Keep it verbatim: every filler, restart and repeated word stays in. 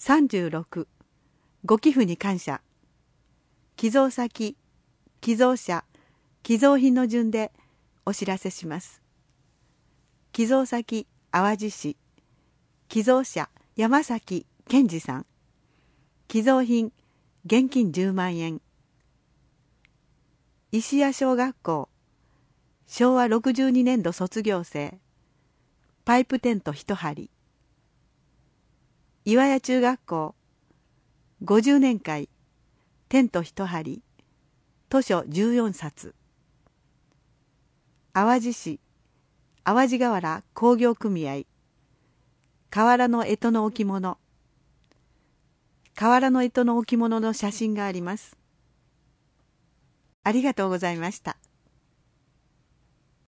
さんじゅうろく、ご寄付に感謝。寄贈先、寄贈者、寄贈品の順でお知らせします。寄贈先、淡路市。寄贈者、山崎健二さん。寄贈品、現金じゅうまんえん。石屋小学校、しょうわろくじゅうにねんど卒業生。パイプテント一針。岩屋中学校、ごじゅうねんかい、テント一針。図書じゅうよんさつ。淡路市、淡路河原工業組合。瓦の干支の置物。瓦の干支の置物の写真があります。ありがとうございました。